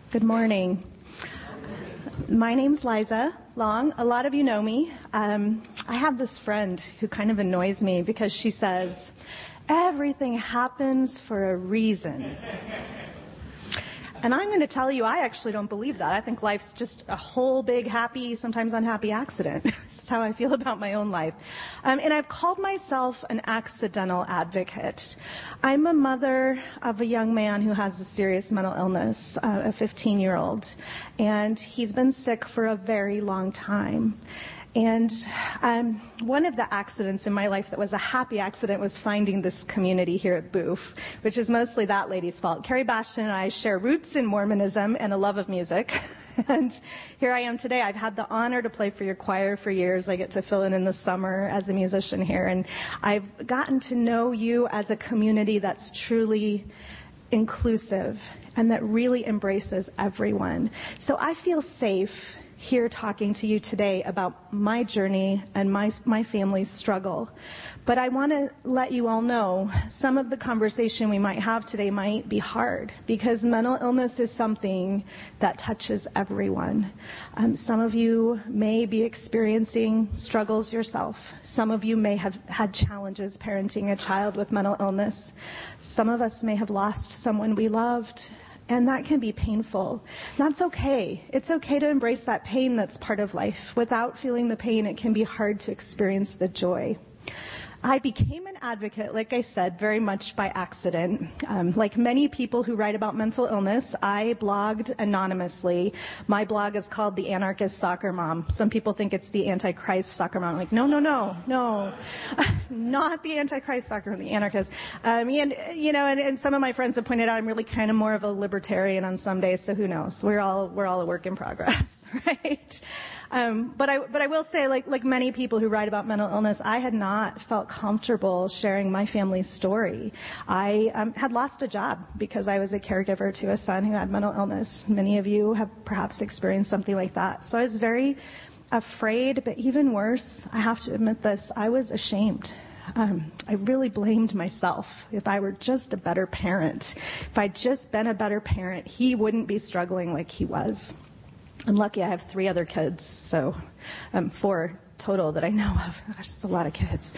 Good morning. My name's Liza Long. A lot of you know me. I have this friend who kind of annoys me because she says, everything happens for a reason. And I'm going to tell you, I actually don't believe that. I think life's just a whole big happy, sometimes unhappy accident. That's how I feel about my own life. And I've called myself an accidental advocate. I'm a mother of a young man who has a serious mental illness, a 15-year-old. And he's been sick for a very long time. And one of the accidents in my life that was a happy accident was finding this community here at Boof, which is mostly that lady's fault. Carrie Bastion and I share roots in Mormonism and a love of music. And here I am today. I've had the honor to play for your choir for years. I get to fill in the summer as a musician here. And I've gotten to know you as a community that's truly inclusive and that really embraces everyone. So I feel safe here talking to you today about my journey and my family's struggle. But I want to let you all know some of the conversation we might have today might be hard because mental illness is something that touches everyone. Some of you may be experiencing struggles yourself. Some of you may have had challenges parenting a child with mental illness. Some of us may have lost someone we loved. And that can be painful. That's okay. It's okay to embrace that pain that's part of life. Without feeling the pain, it can be hard to experience the joy. I became an advocate, like I said, very much by accident. Like many people who write about mental illness, I blogged anonymously. My blog is called The Anarchist Soccer Mom. Some people think it's the Antichrist Soccer Mom. I'm like, no, not the Antichrist Soccer Mom, the Anarchist. And some of my friends have pointed out I'm really kind of more of a libertarian on some days, so who knows? We're all a work in progress, right? But I will say, like many people who write about mental illness, I had not felt comfortable sharing my family's story. I had lost a job because I was a caregiver to a son who had mental illness. Many of you have perhaps experienced something like that. So I was very afraid, but even worse, I have to admit this, I was ashamed. I really blamed myself. If I were just a better parent, if I'd just been a better parent, he wouldn't be struggling like he was. I'm lucky I have 3 other kids, so 4 total that I know of. Gosh, it's a lot of kids.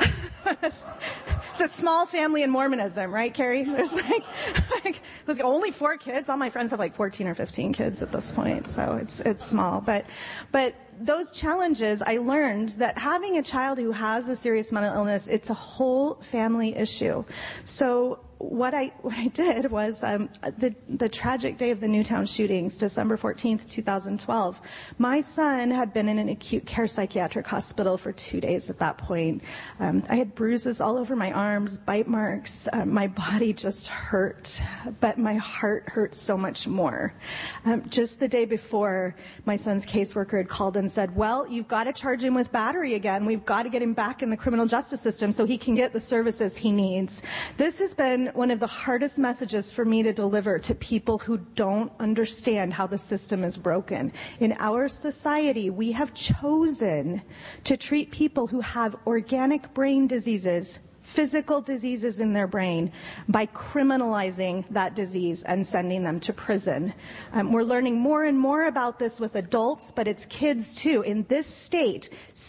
It's a small family in Mormonism, right, Carrie? There's there's only 4 kids. All my friends have like 14 or 15 kids at this point, so it's small. But those challenges, I learned that having a child who has a serious mental illness, it's a whole family issue. So what I did was the tragic day of the Newtown shootings, December 14th, 2012. My son had been in an acute care psychiatric hospital for 2 days at that point. I had bruises all over my arms, bite marks. My body just hurt, but my heart hurt so much more. Just the day before, my son's caseworker had called and said, well, you've got to charge him with battery again. We've got to get him back in the criminal justice system so he can get the services he needs. This has been one of the hardest messages for me to deliver to people who don't understand how the system is broken. In our society, we have chosen to treat people who have organic brain diseases, physical diseases in their brain, by criminalizing that disease and sending them to prison. We're learning more and more about this with adults, but it's kids too. In this state,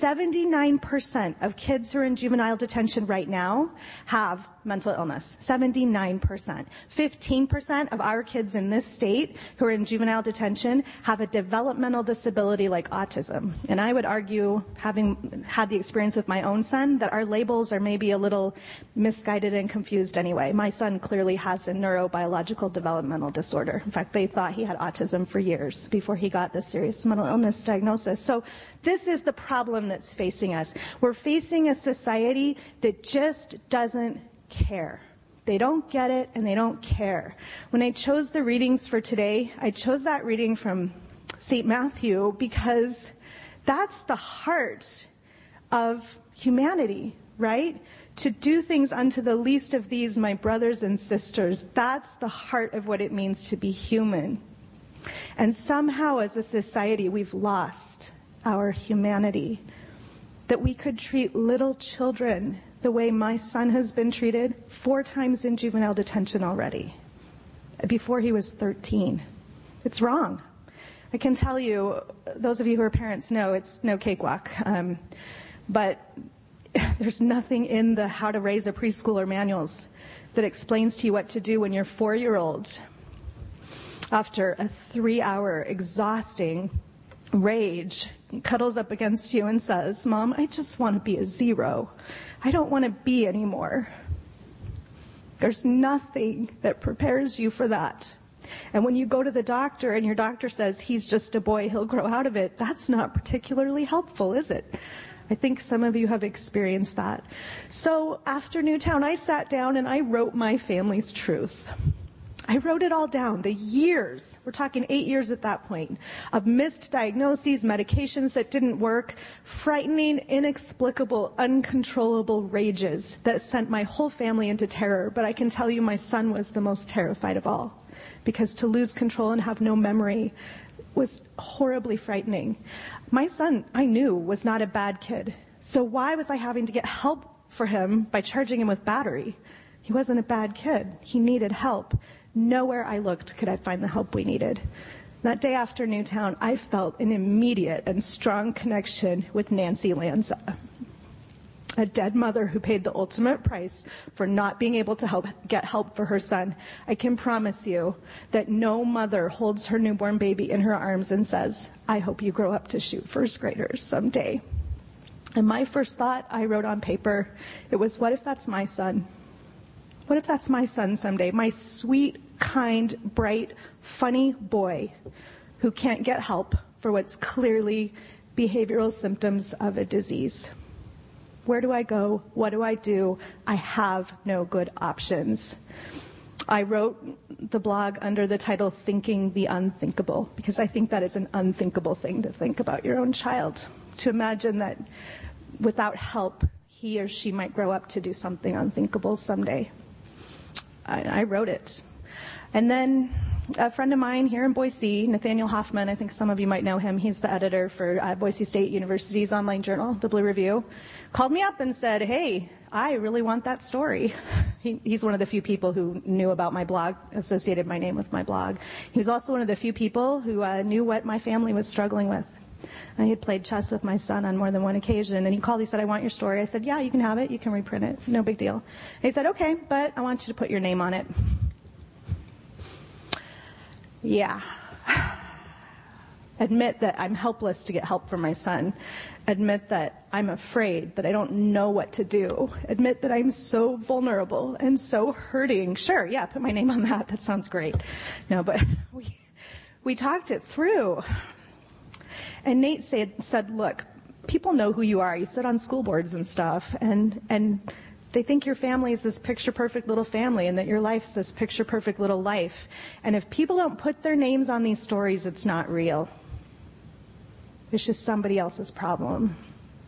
79% of kids who are in juvenile detention right now have mental illness. 79%. 15% of our kids in this state who are in juvenile detention have a developmental disability like autism. And I would argue, having had the experience with my own son, that our labels are maybe a little misguided and confused anyway. My son clearly has a neurobiological developmental disorder. In fact, they thought he had autism for years before he got this serious mental illness diagnosis. So this is the problem that's facing us. We're facing a society that just doesn't care. They don't get it and they don't care. When I chose the readings for today, I chose that reading from St. Matthew because that's the heart of humanity, right? To do things unto the least of these, my brothers and sisters, that's the heart of what it means to be human. And somehow as a society, we've lost our humanity, that we could treat little children the way my son has been treated 4 times in juvenile detention already, before he was 13. It's wrong. I can tell you, those of you who are parents know it's no cakewalk. But there's nothing in the How to Raise a Preschooler manuals that explains to you what to do when your 4-year-old, after a 3-hour exhausting rage, cuddles up against you and says, "Mom, I just want to be a 0. I don't want to be anymore." There's nothing that prepares you for that. And when you go to the doctor and your doctor says, "He's just a boy, he'll grow out of it," that's not particularly helpful, is it? I think some of you have experienced that. So after Newtown, I sat down and I wrote my family's truth. I wrote it all down. The years, we're talking 8 years at that point, of missed diagnoses, medications that didn't work, frightening, inexplicable, uncontrollable rages that sent my whole family into terror. But I can tell you my son was the most terrified of all, because to lose control and have no memory was horribly frightening. My son, I knew, was not a bad kid. So why was I having to get help for him by charging him with battery? He wasn't a bad kid. He needed help. Nowhere I looked could I find the help we needed. That day after Newtown, I felt an immediate and strong connection with Nancy Lanza, a dead mother who paid the ultimate price for not being able to get help for her son. I can promise you that no mother holds her newborn baby in her arms and says, "I hope you grow up to shoot first graders someday." And my first thought, I wrote on paper, it was, what if that's my son? What if that's my son someday? My sweet, kind, bright, funny boy who can't get help for what's clearly behavioral symptoms of a disease. Where do I go? What do I do? I have no good options. I wrote the blog under the title Thinking the Unthinkable, because I think that is an unthinkable thing to think about your own child. To imagine that without help, he or she might grow up to do something unthinkable someday. I wrote it. And then a friend of mine here in Boise, Nathaniel Hoffman, I think some of you might know him. He's the editor for Boise State University's online journal, The Blue Review, called me up and said, "Hey, I really want that story." He's one of the few people who knew about my blog, associated my name with my blog. He was also one of the few people who knew what my family was struggling with. I had played chess with my son on more than one occasion, and he called, he said, "I want your story." I said, "Yeah, you can have it. You can reprint it. No big deal." And he said, "Okay, but I want you to put your name on it." Yeah. Admit that I'm helpless to get help for my son. Admit that I'm afraid, that I don't know what to do. Admit that I'm so vulnerable and so hurting. Sure, yeah, put my name on that. That sounds great. No, but we talked it through. And Nate said, "Look, people know who you are. You sit on school boards and stuff, and they think your family is this picture-perfect little family and that your life is this picture-perfect little life. And if people don't put their names on these stories, it's not real. It's just somebody else's problem."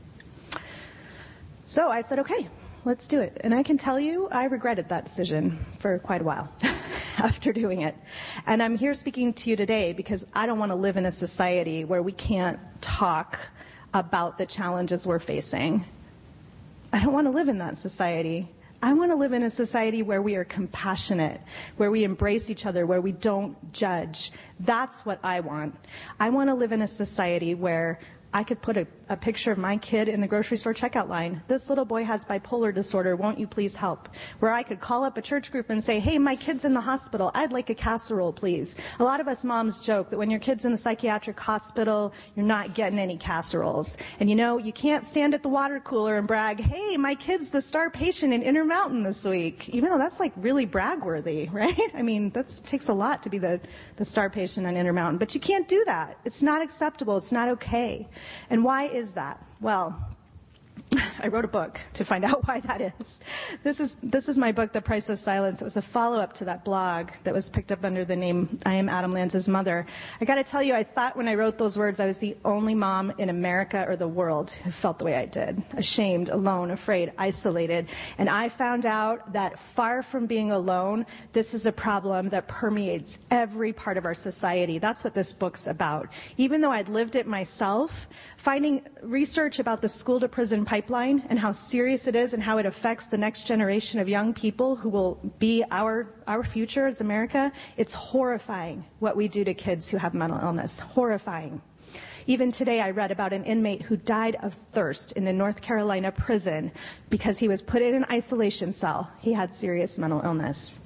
So I said, okay, let's do it. And I can tell you, I regretted that decision for quite a while after doing it. And I'm here speaking to you today because I don't want to live in a society where we can't talk about the challenges we're facing. I don't want to live in that society. I want to live in a society where we are compassionate, where we embrace each other, where we don't judge. That's what I want. I want to live in a society where I could put a picture of my kid in the grocery store checkout line. "This little boy has bipolar disorder. Won't you please help?" Where I could call up a church group and say, "Hey, my kid's in the hospital. I'd like a casserole, please." A lot of us moms joke that when your kid's in the psychiatric hospital, you're not getting any casseroles. And you can't stand at the water cooler and brag, "Hey, my kid's the star patient in Intermountain this week." Even though that's like really brag-worthy, right? I mean, that takes a lot to be the star patient on Intermountain. But you can't do that. It's not acceptable. It's not okay. And why is that? Well, I wrote a book to find out why that is. This is my book, The Price of Silence. It was a follow-up to that blog that was picked up under the name I Am Adam Lanza's Mother. I got to tell you, I thought when I wrote those words I was the only mom in America or the world who felt the way I did. Ashamed, alone, afraid, isolated. And I found out that far from being alone, this is a problem that permeates every part of our society. That's what this book's about. Even though I'd lived it myself, finding research about the school-to-prison pipeline pipeline and how serious it is and how it affects the next generation of young people who will be our future as America, it's horrifying what we do to kids who have mental illness. Horrifying. Even today I read about an inmate who died of thirst in a North Carolina prison because he was put in an isolation cell. He had serious mental illness.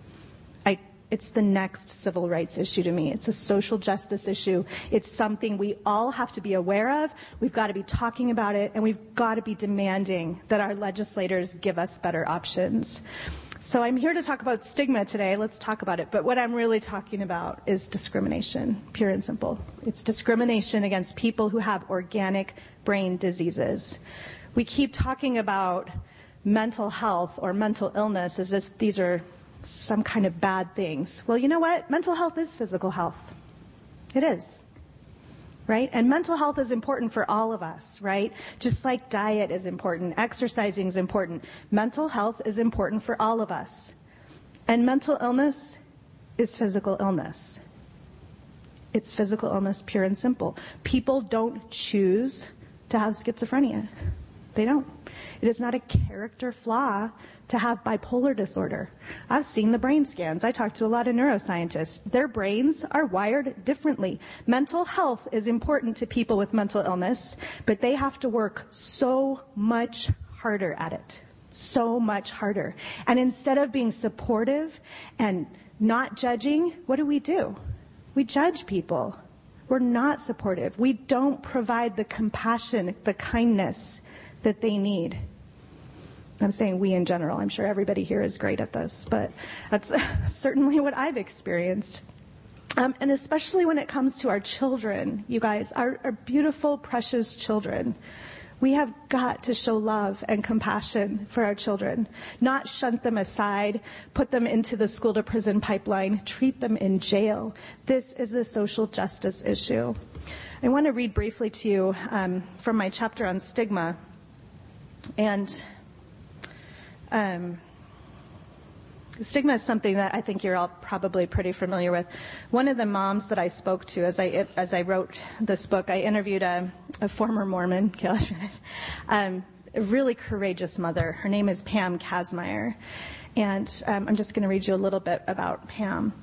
It's the next civil rights issue to me. It's a social justice issue. It's something we all have to be aware of. We've got to be talking about it, and we've got to be demanding that our legislators give us better options. So I'm here to talk about stigma today. Let's talk about it. But what I'm really talking about is discrimination, pure and simple. It's discrimination against people who have organic brain diseases. We keep talking about mental health or mental illness as if these are some kind of bad things. Well, you know what? Mental health is physical health. It is. Right? And mental health is important for all of us, right? Just like diet is important, exercising is important. Mental health is important for all of us. And mental illness is physical illness. It's physical illness, pure and simple. People don't choose to have schizophrenia. They don't. It is not a character flaw to have bipolar disorder. I've seen the brain scans. I talk to a lot of neuroscientists. Their brains are wired differently. Mental health is important to people with mental illness, but they have to work so much harder at it. So much harder. And instead of being supportive and not judging, what do? We judge people. We're not supportive. We don't provide the compassion, the kindness that they need. I'm saying we in general. I'm sure everybody here is great at this, but that's certainly what I've experienced. And especially when it comes to our children, you guys, our beautiful, precious children. We have got to show love and compassion for our children, not shunt them aside, put them into the school to prison pipeline, treat them in jail. This is a social justice issue. I want to read briefly to you from my chapter on stigma. And stigma is something that I think you're all probably pretty familiar with. One of the moms that I spoke to as I wrote this book, I interviewed a former Mormon, a really courageous mother. Her name is Pam Kazmaier. And I'm just going to read you a little bit about Pam.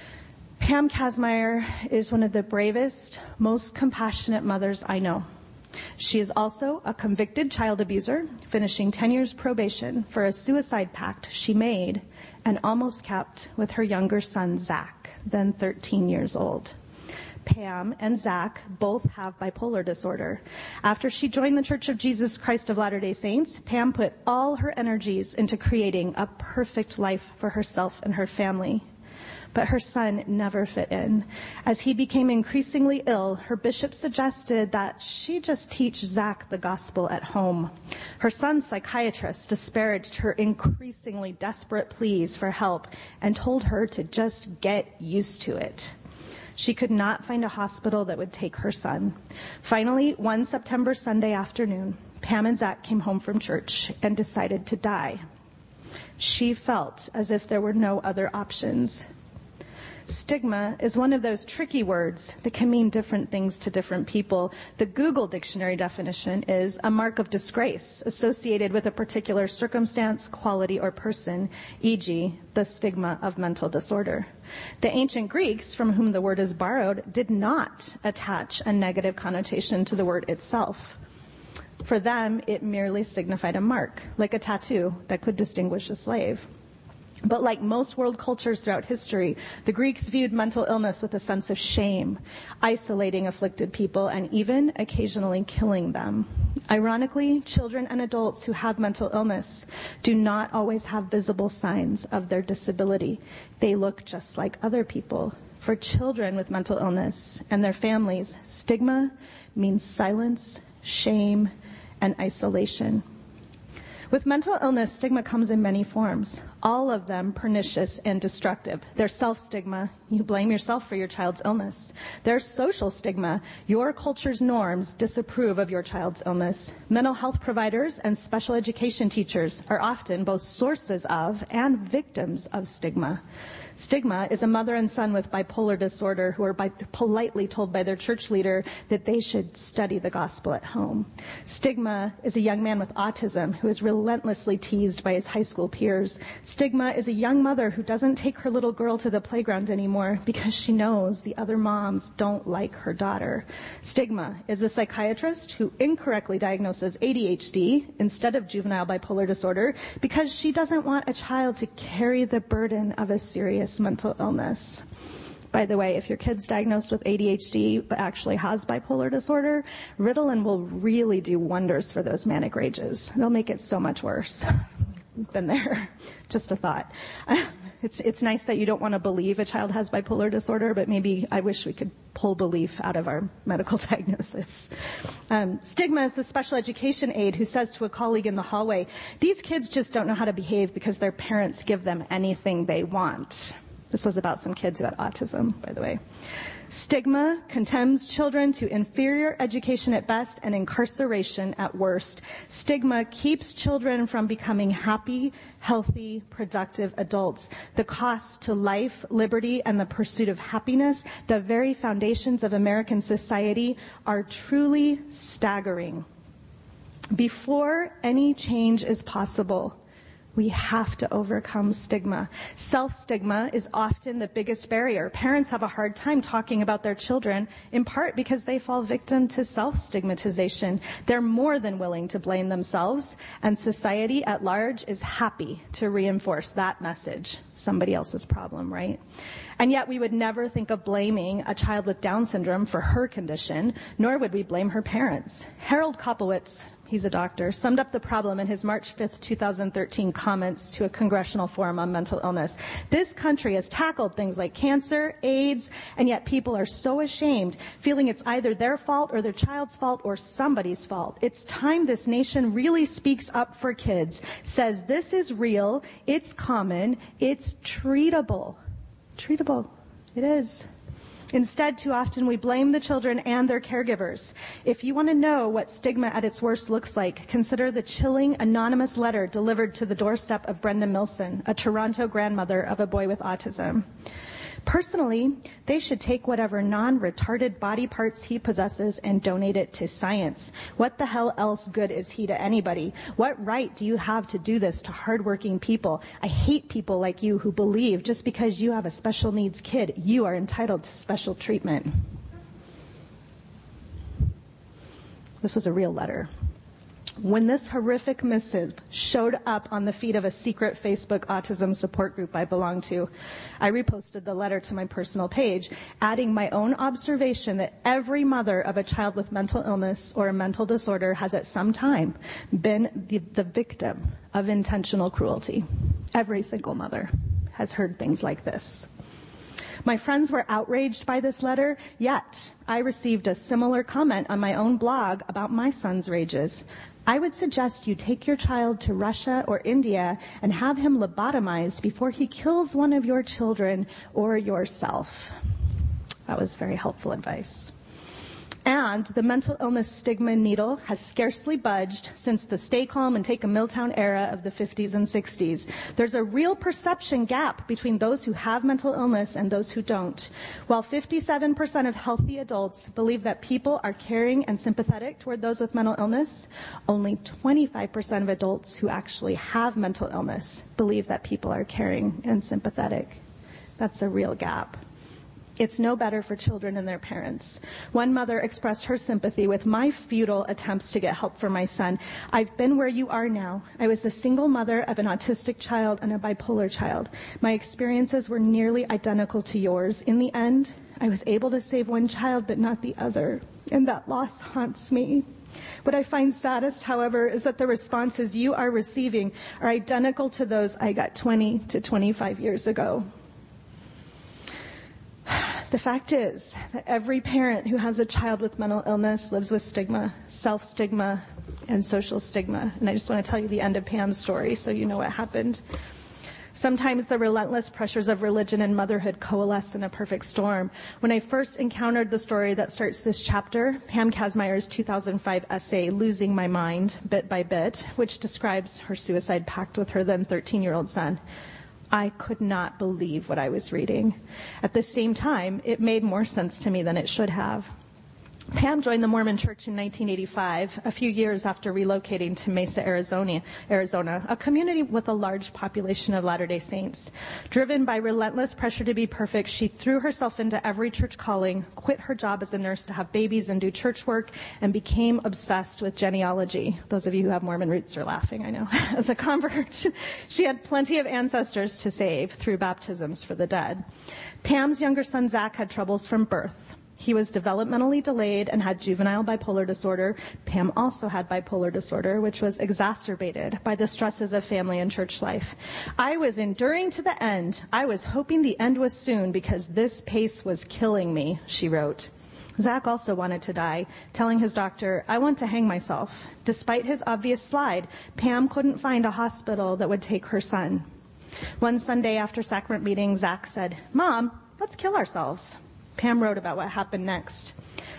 Pam Kazmaier is one of the bravest, most compassionate mothers I know. She is also a convicted child abuser, finishing 10 years probation for a suicide pact she made and almost kept with her younger son, Zach, then 13 years old. Pam and Zach both have bipolar disorder. After she joined the Church of Jesus Christ of Latter-day Saints, Pam put all her energies into creating a perfect life for herself and her family. But her son never fit in. As he became increasingly ill, her bishop suggested that she just teach Zach the gospel at home. Her son's psychiatrist disparaged her increasingly desperate pleas for help and told her to just get used to it. She could not find a hospital that would take her son. Finally, one September Sunday afternoon, Pam and Zach came home from church and decided to die. She felt as if there were no other options. Stigma is one of those tricky words that can mean different things to different people. The Google dictionary definition is a mark of disgrace associated with a particular circumstance, quality, or person, e.g., the stigma of mental disorder. The ancient Greeks, from whom the word is borrowed, did not attach a negative connotation to the word itself. For them, it merely signified a mark, like a tattoo that could distinguish a slave. But like most world cultures throughout history, the Greeks viewed mental illness with a sense of shame, isolating afflicted people and even occasionally killing them. Ironically, children and adults who have mental illness do not always have visible signs of their disability. They look just like other people. For children with mental illness and their families, stigma means silence, shame, and isolation. With mental illness, stigma comes in many forms, all of them pernicious and destructive. There's self-stigma. You blame yourself for your child's illness. There's social stigma. Your culture's norms disapprove of your child's illness. Mental health providers and special education teachers are often both sources of and victims of stigma. Stigma is a mother and son with bipolar disorder who are politely told by their church leader that they should study the gospel at home. Stigma is a young man with autism who is relentlessly teased by his high school peers. Stigma is a young mother who doesn't take her little girl to the playground anymore because she knows the other moms don't like her daughter. Stigma is a psychiatrist who incorrectly diagnoses ADHD instead of juvenile bipolar disorder because she doesn't want a child to carry the burden of a serious mental illness. By the way, if your kid's diagnosed with ADHD but actually has bipolar disorder, Ritalin will really do wonders for those manic rages. It'll make it so much worse. Been there. Just a thought. It's nice that you don't want to believe a child has bipolar disorder, but maybe I wish we could pull belief out of our medical diagnosis. Stigma is the special education aide who says to a colleague in the hallway, "These kids just don't know how to behave because their parents give them anything they want." This was about some kids who had autism, by the way. Stigma condemns children to inferior education at best and incarceration at worst. Stigma keeps children from becoming happy, healthy, productive adults. The costs to life, liberty, and the pursuit of happiness, the very foundations of American society, are truly staggering. Before any change is possible, we have to overcome stigma. Self-stigma is often the biggest barrier. Parents have a hard time talking about their children, in part because they fall victim to self-stigmatization. They're more than willing to blame themselves, and society at large is happy to reinforce that message. Somebody else's problem, right? And yet we would never think of blaming a child with Down syndrome for her condition, nor would we blame her parents. Harold Kopowitz, he's a doctor, summed up the problem in his March 5th, 2013 comments to a congressional forum on mental illness. This country has tackled things like cancer, AIDS, and yet people are so ashamed, feeling it's either their fault or their child's fault or somebody's fault. It's time this nation really speaks up for kids, says this is real, it's common, it's treatable. Treatable. It is. Instead, too often we blame the children and their caregivers. If you want to know what stigma at its worst looks like, consider the chilling anonymous letter delivered to the doorstep of Brenda Milson, a Toronto grandmother of a boy with autism. Personally, they should take whatever non-retarded body parts he possesses and donate it to science. What the hell else good is he to anybody? What right do you have to do this to hardworking people? I hate people like you who believe just because you have a special needs kid, you are entitled to special treatment. This was a real letter. When this horrific missive showed up on the feed of a secret Facebook autism support group I belong to, I reposted the letter to my personal page, adding my own observation that every mother of a child with mental illness or a mental disorder has at some time been the victim of intentional cruelty. Every single mother has heard things like this. My friends were outraged by this letter, yet I received a similar comment on my own blog about my son's rages. I would suggest you take your child to Russia or India and have him lobotomized before he kills one of your children or yourself. That was very helpful advice. And the mental illness stigma needle has scarcely budged since the stay calm and take a Milltown era of the 50s and 60s. There's a real perception gap between those who have mental illness and those who don't. While 57% of healthy adults believe that people are caring and sympathetic toward those with mental illness, only 25% of adults who actually have mental illness believe that people are caring and sympathetic. That's a real gap. It's no better for children and their parents. One mother expressed her sympathy with my futile attempts to get help for my son. I've been where you are now. I was the single mother of an autistic child and a bipolar child. My experiences were nearly identical to yours. In the end, I was able to save one child, but not the other. And that loss haunts me. What I find saddest, however, is that the responses you are receiving are identical to those I got 20 to 25 years ago. The fact is that every parent who has a child with mental illness lives with stigma, self-stigma, and social stigma. And I just want to tell you the end of Pam's story so you know what happened. Sometimes the relentless pressures of religion and motherhood coalesce in a perfect storm. When I first encountered the story that starts this chapter, Pam Kazmaier's 2005 essay, Losing My Mind, Bit by Bit, which describes her suicide pact with her then 13-year-old son, I could not believe what I was reading. At the same time, it made more sense to me than it should have. Pam joined the Mormon Church in 1985, a few years after relocating to Mesa, Arizona, a community with a large population of Latter-day Saints. Driven by relentless pressure to be perfect, she threw herself into every church calling, quit her job as a nurse to have babies and do church work, and became obsessed with genealogy. Those of you who have Mormon roots are laughing, I know. As a convert, she had plenty of ancestors to save through baptisms for the dead. Pam's younger son, Zach, had troubles from birth. He was developmentally delayed and had juvenile bipolar disorder. Pam also had bipolar disorder, which was exacerbated by the stresses of family and church life. I was enduring to the end. I was hoping the end was soon because this pace was killing me, she wrote. Zach also wanted to die, telling his doctor, I want to hang myself. Despite his obvious slide, Pam couldn't find a hospital that would take her son. One Sunday after sacrament meeting, Zach said, Mom, let's kill ourselves. Pam wrote about what happened next.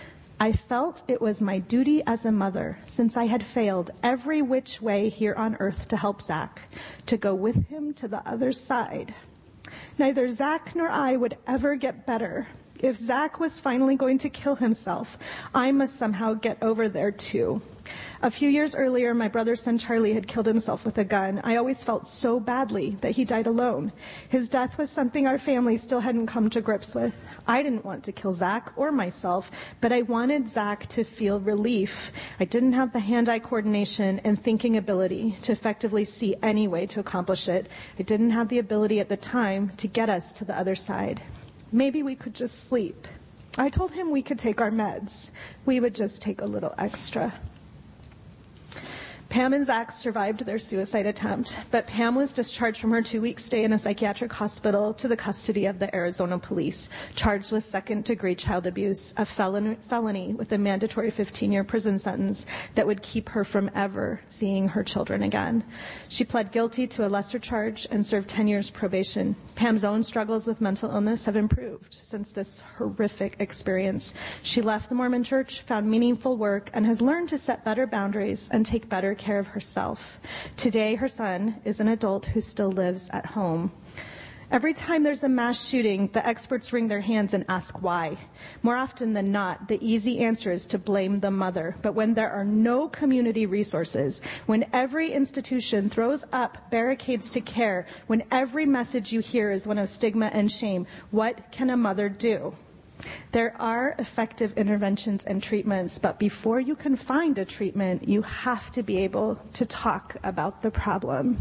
I felt it was my duty as a mother, since I had failed every which way here on earth to help Zach, to go with him to the other side. Neither Zach nor I would ever get better. If Zach was finally going to kill himself, I must somehow get over there too. A few years earlier, my brother's son Charlie had killed himself with a gun. I always felt so badly that he died alone. His death was something our family still hadn't come to grips with. I didn't want to kill Zach or myself, but I wanted Zach to feel relief. I didn't have the hand-eye coordination and thinking ability to effectively see any way to accomplish it. I didn't have the ability at the time to get us to the other side. Maybe we could just sleep. I told him we could take our meds. We would just take a little extra. Pam and Zach survived their suicide attempt, but Pam was discharged from her 2-week stay in a psychiatric hospital to the custody of the Arizona police, charged with second-degree child abuse, a felony with a mandatory 15-year prison sentence that would keep her from ever seeing her children again. She pled guilty to a lesser charge and served 10 years probation. Pam's own struggles with mental illness have improved since this horrific experience. She left the Mormon Church, found meaningful work, and has learned to set better boundaries and take better care of herself. Today, her son is an adult who still lives at home. Every time there's a mass shooting, the experts wring their hands and ask why. More often than not, the easy answer is to blame the mother. But when there are no community resources, when every institution throws up barricades to care, when every message you hear is one of stigma and shame, what can a mother do? There are effective interventions and treatments, but before you can find a treatment, you have to be able to talk about the problem.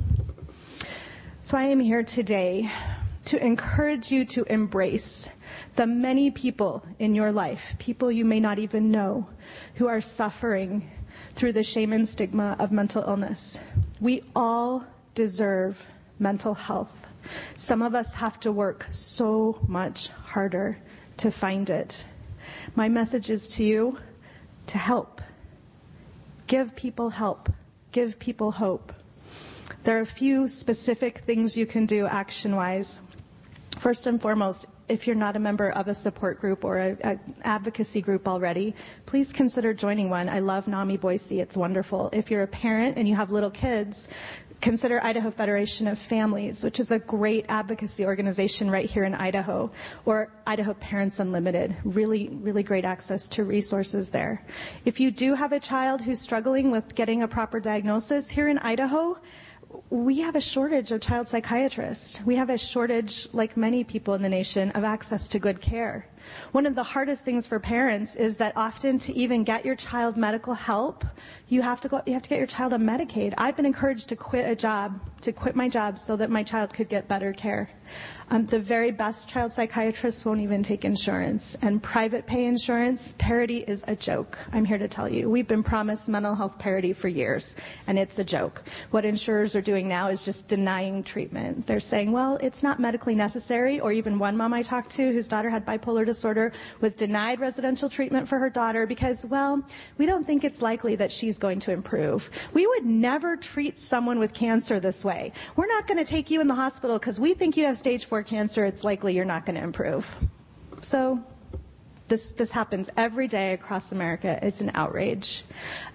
So I am here today to encourage you to embrace the many people in your life, people you may not even know, who are suffering through the shame and stigma of mental illness. We all deserve mental health. Some of us have to work so much harder to find it. My message is to you to help. Give people help. Give people hope. There are a few specific things you can do action-wise. First and foremost, if you're not a member of a support group or an advocacy group already, please consider joining one. I love NAMI Boise. It's wonderful. If you're a parent and you have little kids, consider Idaho Federation of Families, which is a great advocacy organization right here in Idaho, or Idaho Parents Unlimited. Really, really great access to resources there. If you do have a child who's struggling with getting a proper diagnosis, here in Idaho, we have a shortage of child psychiatrists. We have a shortage, like many people in the nation, of access to good care. One of the hardest things for parents is that often to even get your child medical help, you have to get your child on Medicaid. I've been encouraged to quit my job so that my child could get better care. The very best child psychiatrists won't even take insurance. And private pay insurance, parity is a joke. I'm here to tell you. We've been promised mental health parity for years, and it's a joke. What insurers are doing now is just denying treatment. They're saying, well, it's not medically necessary, or even one mom I talked to whose daughter had bipolar disorder was denied residential treatment for her daughter because, well, we don't think it's likely that she's going to improve. We would never treat someone with cancer this way. We're not going to take you in the hospital because we think you have stage 4 cancer. It's likely you're not going to improve. So this happens every day across America. It's an outrage.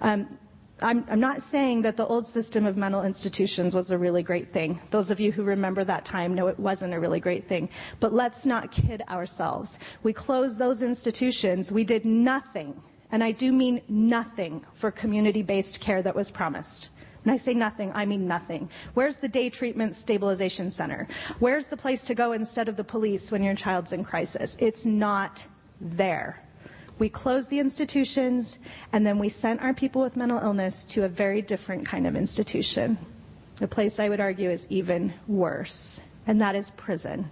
I'm not saying that the old system of mental institutions was a really great thing. Those of you who remember that time know it wasn't a really great thing. But let's not kid ourselves. We closed those institutions. We did nothing, and I do mean nothing, for community-based care that was promised. When I say nothing, I mean nothing. Where's the day treatment stabilization center? Where's the place to go instead of the police when your child's in crisis? It's not there. We closed the institutions, and then we sent our people with mental illness to a very different kind of institution, a place I would argue is even worse, and that is prison.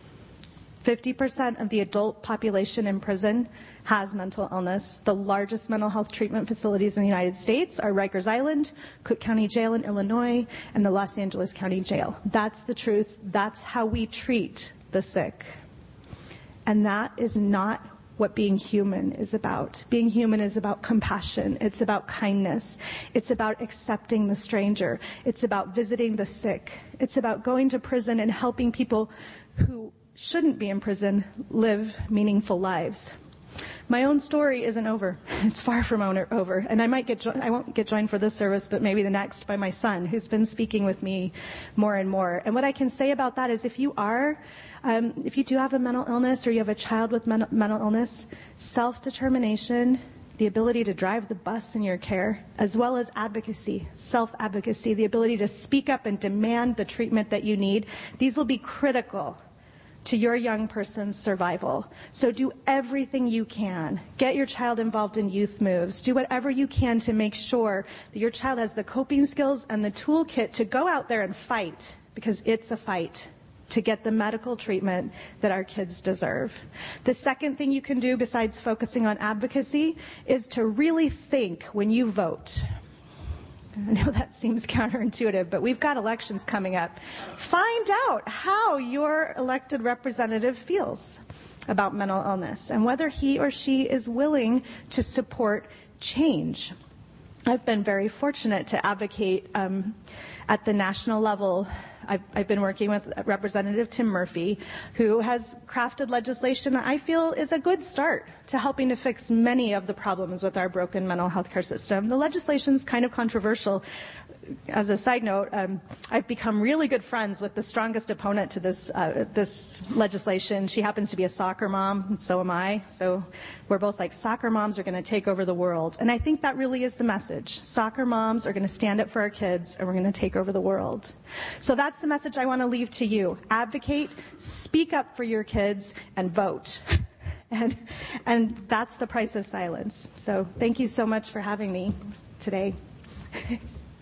50% of the adult population in prison has mental illness. The largest mental health treatment facilities in the United States are Rikers Island, Cook County Jail in Illinois, and the Los Angeles County Jail. That's the truth. That's how we treat the sick. And that is not what being human is about. Being human is about compassion. It's about kindness. It's about accepting the stranger. It's about visiting the sick. It's about going to prison and helping people who shouldn't be in prison live meaningful lives. My own story isn't over. It's far from over. And I won't get joined for this service, but maybe the next, by my son, who's been speaking with me more and more. And what I can say about that is if you do have a mental illness or you have a child with mental illness, self-determination, the ability to drive the bus in your care, as well as advocacy, self-advocacy, the ability to speak up and demand the treatment that you need, these will be critical to your young person's survival. So do everything you can. Get your child involved in youth moves. Do whatever you can to make sure that your child has the coping skills and the toolkit to go out there and fight, because it's a fight, to get the medical treatment that our kids deserve. The second thing you can do besides focusing on advocacy is to really think when you vote. I know that seems counterintuitive, but we've got elections coming up. Find out how your elected representative feels about mental illness and whether he or she is willing to support change. I've been very fortunate to advocate at the national level. I've been working with Representative Tim Murphy, who has crafted legislation that I feel is a good start to helping to fix many of the problems with our broken mental health care system. The legislation's kind of controversial. As a side note, I've become really good friends with the strongest opponent to this legislation. She happens to be a soccer mom, and so am I. So we're both like, soccer moms are going to take over the world. And I think that really is the message. Soccer moms are going to stand up for our kids, and we're going to take over the world. So that's the message I want to leave to you. Advocate, speak up for your kids, and vote. And that's the price of silence. So thank you so much for having me today.